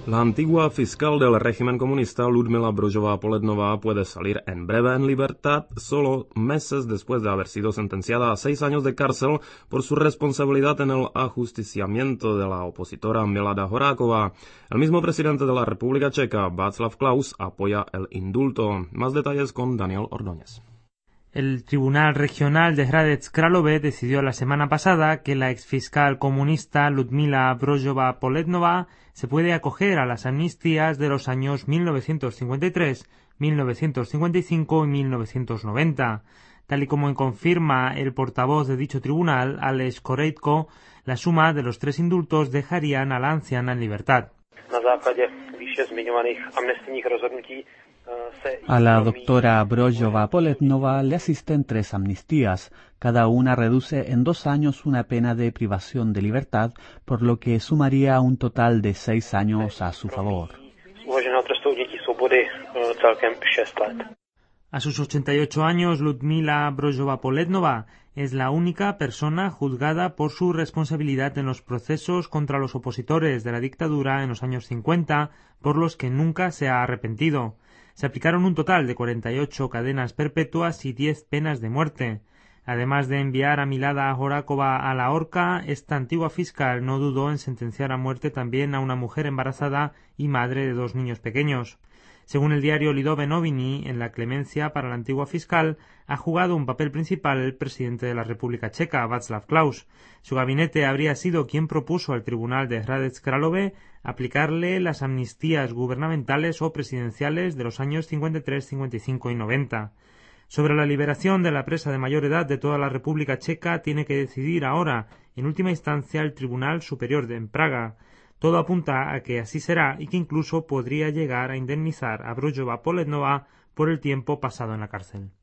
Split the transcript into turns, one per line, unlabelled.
La antigua fiscal del régimen comunista Ludmila Brožová-Polednová puede salir en breve en libertad solo meses después de haber sido sentenciada a 6 años de cárcel por su responsabilidad en el ajusticiamiento de la opositora Milada Horáková. El mismo presidente de la República Checa, Václav Klaus, apoya el indulto. Más detalles con Daniel Ordóñez.
El Tribunal Regional de Hradec Králové decidió la semana pasada que la exfiscal comunista Ludmila Brožová-Polednová se puede acoger a las amnistías de los años 1953, 1955 y 1990. Tal y como confirma el portavoz de dicho tribunal, Aleš Korejko, la suma de los 3 indultos dejarían a la anciana en libertad.
A la doctora Brožová-Polednová le asisten 3 amnistías. Cada una reduce en 2 años una pena de privación de libertad, por lo que sumaría un total de 6 años a su favor.
A sus 88 años, Ludmila Brožová-Polednová es la única persona juzgada por su responsabilidad en los procesos contra los opositores de la dictadura en los años 50, por los que nunca se ha arrepentido. Se aplicaron un total de 48 cadenas perpetuas y 10 penas de muerte. Además de enviar a Milada Horáková a la horca, esta antigua fiscal no dudó en sentenciar a muerte también a una mujer embarazada y madre de 2 niños pequeños. Según el diario Lidové Noviny, en la clemencia para la antigua fiscal ha jugado un papel principal el presidente de la República Checa, Václav Klaus. Su gabinete habría sido quien propuso al Tribunal de Hradec Králové aplicarle las amnistías gubernamentales o presidenciales de los años 53, 55 y 90. Sobre la liberación de la presa de mayor edad de toda la República Checa tiene que decidir ahora, en última instancia, el Tribunal Superior en Praga. Todo apunta a que así será y que incluso podría llegar a indemnizar a Brožová-Polednová por el tiempo pasado en la cárcel.